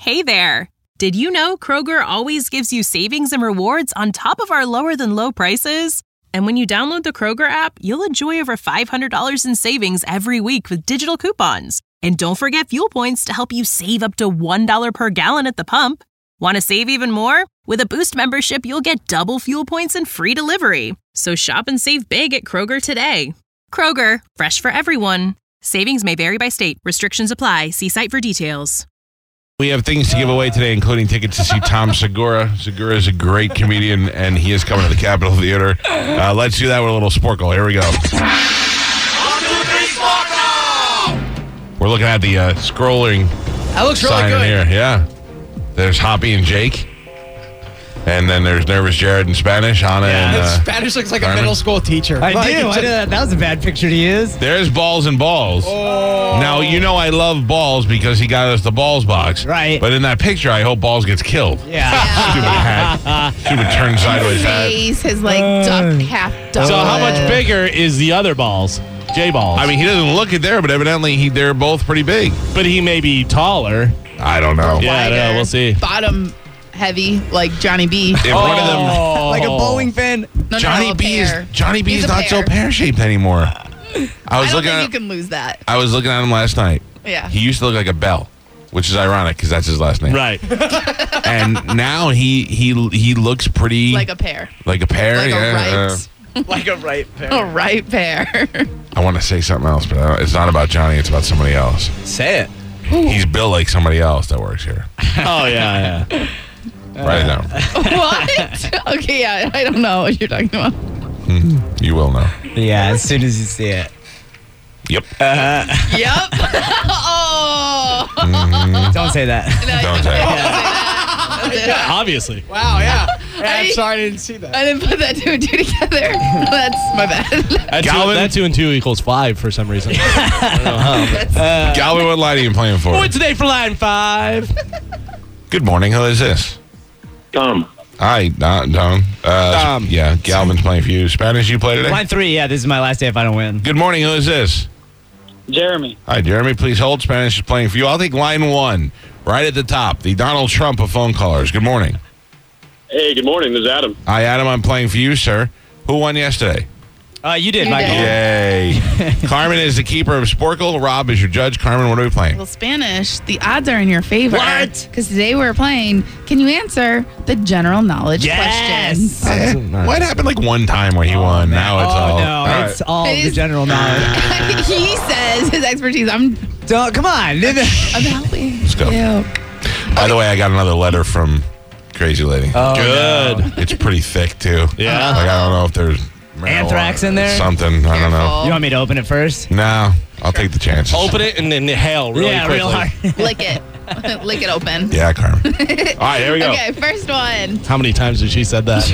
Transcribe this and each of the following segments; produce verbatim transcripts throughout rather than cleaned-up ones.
Hey there! Did you know Kroger always gives you savings and rewards on top of our lower-than-low prices? And when you download the Kroger app, you'll enjoy over five hundred dollars in savings every week with digital coupons. And don't forget fuel points to help you save up to one dollar per gallon at the pump. Want to save even more? With a Boost membership, you'll get double fuel points and free delivery. So shop and save big at Kroger today. Kroger, fresh for everyone. Savings may vary by state. Restrictions apply. See site for details. We have things to give away today, including tickets to see Tom Segura. Segura is a great comedian, and he is coming to the Capitol Theater. Uh, let's do that with a little Sporkle. Here we go. We're looking at the uh, scrolling That looks really sign in good. here. Yeah. There's Hoppy and Jake. And then there's Nervous Jared in Spanish. Anna Yeah, and, uh, Spanish looks like Carmen. a middle school teacher. I Like, do. it's I a- did that. That was a bad picture to use. There's Balls and Balls. Oh. Now, you know I love Balls because he got us the Balls box. Right. But in that picture, I hope Balls gets killed. Yeah. Stupid hat. Stupid turn sideways hat. Face, his like duck, half duck. So how much bigger is the other balls? J balls. I mean, he doesn't look it there, but evidently he, they're both pretty big. but he may be taller. I don't know. Yeah, I don't know. Wider, We'll see. Bottom heavy, like Johnny B. If one of them, Like a bowling pin. No, Johnny no, a B is pear. Johnny B He's is a not so pear. pear shaped anymore. I I was don't looking think at you can lose that. I was looking at him last night. Yeah. He used to look like a bell, which is ironic because that's his last name. Right. And now he he he looks pretty Like a pear. like a pear. Like yeah, a uh, right, like a right pair. a right pear. I want to say something else, but I don't, it's not about Johnny. It's about somebody else. Say it. He's built like somebody else that works here. Oh, yeah, yeah. Write it down. What? Okay, yeah, I don't know what you're talking about. You will know. Yeah, as soon as you see it. Yep. Yep. oh. Don't say that. No, Don't you say it. can't say that. Obviously. Wow, yeah. yeah I- I'm sorry I didn't see that. I didn't put that two and two together. That's my bad. That two, Galvin? that two and two equals five for some reason. I don't know how. That's, Galvin, what line are you playing for? Point today for line five. Good morning. Who is this? Tom. Hi, Don. Don. Uh, Tom. Yeah, Galvin's playing for you. Spanish you play today? Line three. Yeah, this is my last day if I don't win. Good morning. Who is this? Jeremy. Hi, Jeremy. Please hold. Spanish is playing for you. I'll take line one, right at the top. The Donald Trump of phone callers. Good morning. Hey, good morning. This is Adam. Hi, Adam. I'm playing for you, sir. Who won yesterday? Uh, you did, You Michael. did. Yay. Carmen is the keeper of Sporkle. Rob is your judge. Carmen, what are we playing? well, Spanish, the odds are in your favor. What? Because today we're playing, can you answer the general knowledge Yes. questions? Eh, what happened like one time when he won? Now it's oh, all. no. all right. It's all It the is- general knowledge. He says his expertise. I'm, Don't, come on. I'm helping. Let's go. you. By the way, I got another letter from Crazy Lady. Oh, Good. It's pretty thick, too. Yeah. Like, I don't know if there's marijuana Anthrax in there? Something. I don't know. Careful. You want me to open it first? No, I'll take the chances. Open it and then inhale really yeah, quickly. real hard. Lick it. Lick it open. Yeah, Carmen. All right, here we go. Okay, first one. How many times has she said that?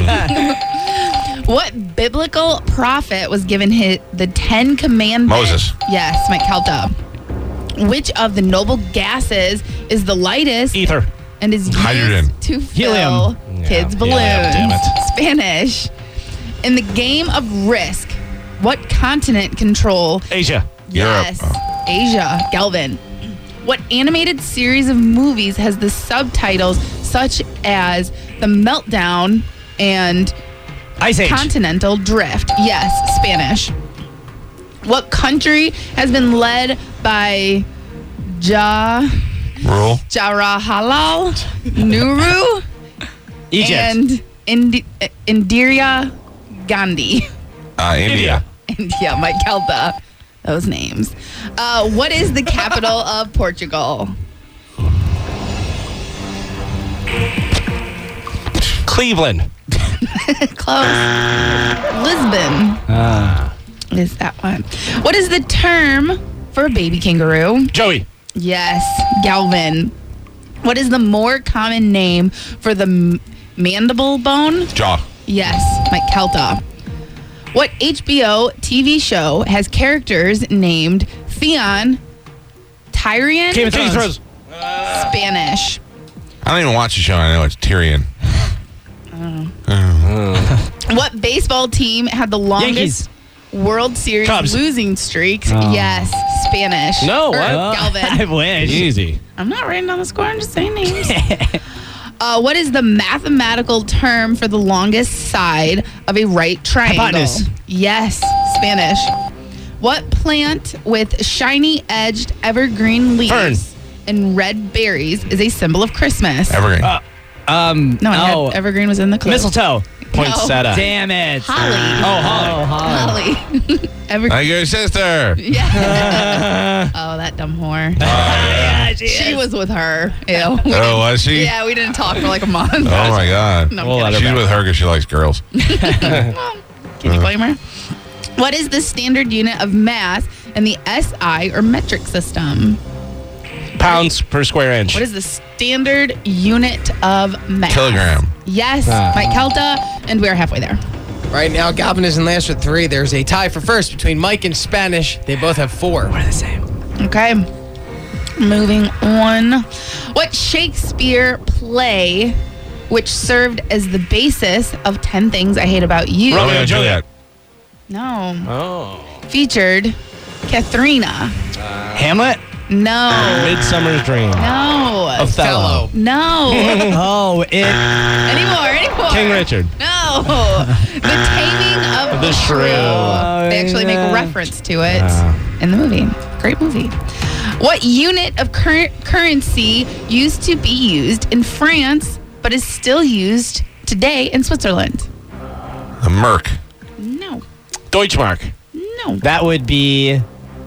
What biblical prophet was given his, the Ten Commandments? Moses. Yes, Mike Kelta. Which of the noble gases is the lightest Ether. and is used Hydrogen. to fill Helium. kids' Yeah, balloons? damn it. Spanish. In the game of Risk, what continent control? Asia. Europe. Yes, Asia. Galvin. What animated series of movies has the subtitles such as The Meltdown and Ice Age. Continental Drift? Yes, Spanish. What country has been led by Ja Rule. Jawaharlal Nehru Egypt. and Indi- uh, Indira Gandhi? Uh, India. India, Mike Kelta. Those names. Uh, what is the capital of Portugal? Cleveland. Close. Lisbon Ah. is that one. What is the term for a baby kangaroo? Joey. Yes, Galvin. What is the more common name for the m- mandible bone? Jaw. Yes, Mike Kelta. What H B O T V show has characters named Theon, Tyrion, Game of Thrones. Spanish? I don't even watch the show. I know it's Tyrion. What baseball team had the longest? Yankees. World Series Cubs. losing streaks? Oh. Yes, Spanish. No, Or what? Galvin. I wish. Easy. I'm not writing down the score. I'm just saying names. uh, what is the mathematical term for the longest side of a right triangle? Hypotenuse. Yes, Spanish. What plant with shiny edged evergreen leaves Fern. and red berries is a symbol of Christmas? Evergreen. Uh, um, no, I oh, had evergreen was in the clue. mistletoe. Poinsettia. Damn it. Holly. Oh, Holly. Oh, Holly. Holly. Evergreen. Like your sister. Yeah. Oh, that dumb whore. Yeah, she She is. was with her. Ew. We Oh, didn't- was she? Yeah, we didn't talk for like a month. Oh, my God. No, I'm We'll let kidding. her She's with her because she likes girls. Can you blame her? What is the standard unit of mass in the S I or metric system? Pounds per square inch. What is the standard unit of mass? Kilogram. Yes, Ah. Mike Kelta, and we are halfway there. Right now, Galvin is in last with three. There's a tie for first between Mike and Spanish. They both have four. We're the same. Okay. Moving on. What Shakespeare play, which served as the basis of ten Things I Hate About You, Romeo Romeo and Juliet. Juliet. no, Oh. featured Katharina? Hamlet? No. Midsummer's Dream. No. Othello. No. Oh, it. Anymore, anymore. King Richard. No. The Taming of The the Shrew. Shrew. They actually make a Oh, reference to it Ah. in the movie. Great movie. What unit of cur- currency used to be used in France but is still used today in Switzerland? The Merc. No. Deutschmark. No. That would be.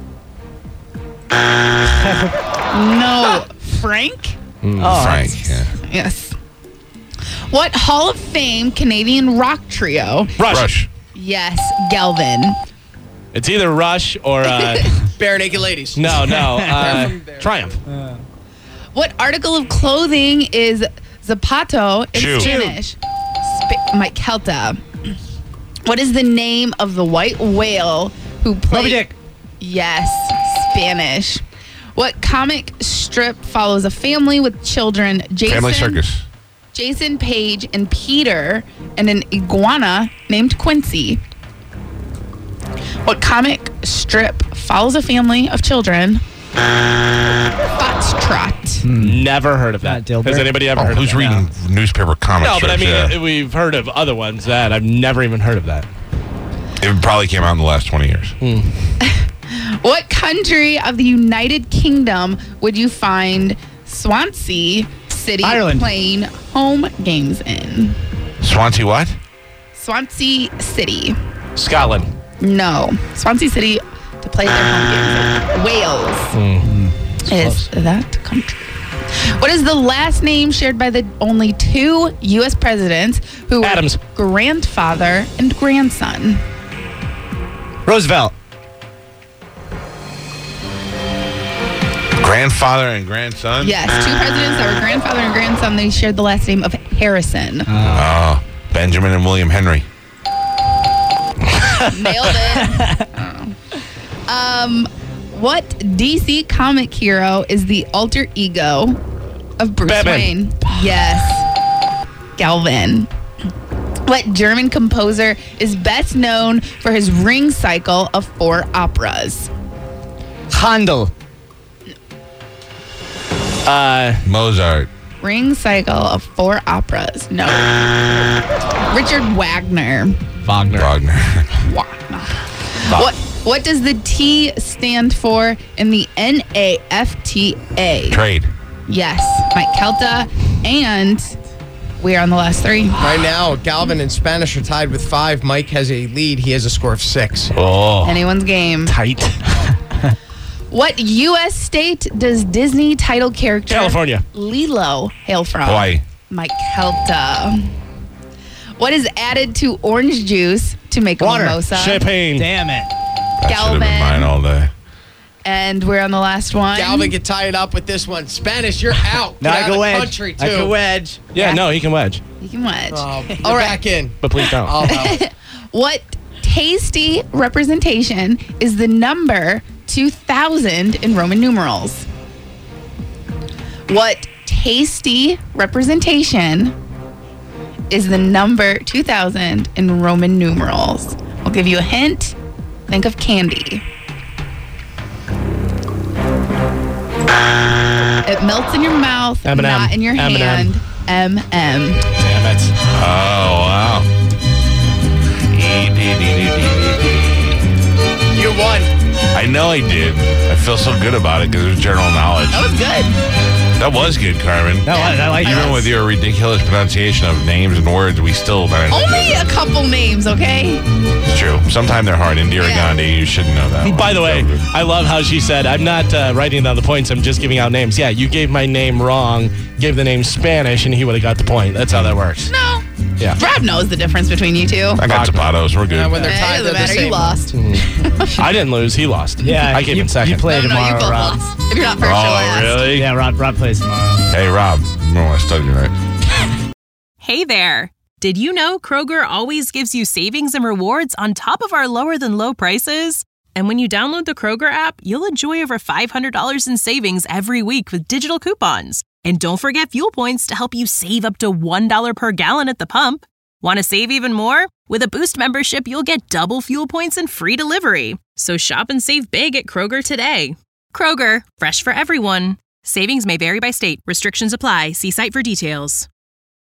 No. Frank? Oh, Frank. Yeah. Yes. What Hall of Fame Canadian rock trio? Rush. Rush. Yes, Galvin. It's either Rush or uh, Bare Naked Ladies. no, no, They're uh, from there. Triumph. What article of clothing is zapato in Shoe. Spanish? Sp- Mike Kelta. What is the name of the white whale who played? Moby Dick. Yes, Spanish. What comic strip follows a family with children? Jason, Family Circus. Jason, Paige, and Peter, and an iguana named Quincy. What comic strip follows a family of children? Foxtrot. Never heard of Not that. Dilbert. Has anybody ever Oh, heard who's of that? reading newspaper comic No, but I strips? mean, Yeah. uh, we've heard of other ones that I've never even heard of that. It probably came out in the last twenty years. What country of the United Kingdom would you find Swansea City Ireland. playing home games in? Swansea what? Swansea City. Scotland. No. Swansea City to play their home games in. Wales is that country. What is the last name shared by the only two U S presidents who were Adams. grandfather and grandson? Roosevelt. Grandfather and grandson? Yes, two presidents that were grandfather and grandson. They shared the last name of Harrison. Oh, Benjamin and William Henry. Nailed it. Oh. Um, what D C comic hero is the alter ego of Bruce Batman. Wayne? Yes. Galvin. What German composer is best known for his ring cycle of four operas? Handel. Uh, Mozart. Ring cycle of four operas. No. Richard Wagner. Wagner. Wagner. Wagner. What what does the T stand for in the N A F T A? Trade. Yes, Mike Kelta, and we are on the last three. Right now, Galvin and Spanish are tied with five. Mike has a lead. He has a score of six. Oh, Anyone's game. tight. What U S state does Disney title character California. Lilo hail from? Hawaii. Mike Kelta. What is added to orange juice to make a Water. mimosa? Champagne. Damn it. That should have been Galvin. mine all day. And we're on the last one. Galvin get tied up with this one. Spanish, you're out. No, Get I out can of the wedge. country, too. I can wedge. Yeah, no, he can wedge, You can wedge. Oh, you're All right. back in. but please don't. I'll help. What tasty representation is the number two thousand in Roman numerals? What tasty representation is the number two thousand in Roman numerals? I'll give you a hint. Think of candy. It melts in your mouth, M and M. not in your M and M. hand. M M. Damn it. Oh, wow. You won. I know I did. I feel so good about it because it was general knowledge. That was good. That was good, Carmen. No, I, I like Even that. with your ridiculous pronunciation of names and words, we still managed to do Only it. a couple names, okay? It's true. Sometimes they're hard. Indira Yeah. Gandhi, you shouldn't know that one. By the way, So good. I love how she said, I'm not uh, writing down the points, I'm just giving out names. Yeah, you gave my name wrong, gave the name Spanish, and he would have got the point. That's how that works. No. Yeah. Rob knows the difference between you two. I got Zapatos. We're good. Yeah, when they're Eh, tied, it they're doesn't the matter. same. You lost. I didn't lose, he lost. Yeah, I came you, in second. You play No, no, tomorrow, you both Rob. lost. If you're not first, you're Oh, last. really? Yeah, Rob, Rob plays tomorrow. Hey, Rob. Remember when I studied tonight? Hey there! Did you know Kroger always gives you savings and rewards on top of our lower than low prices? And when you download the Kroger app, you'll enjoy over five hundred dollars in savings every week with digital coupons. And don't forget fuel points to help you save up to one dollar per gallon at the pump. Want to save even more? With a Boost membership, you'll get double fuel points and free delivery. So shop and save big at Kroger today. Kroger, fresh for everyone. Savings may vary by state. Restrictions apply. See site for details.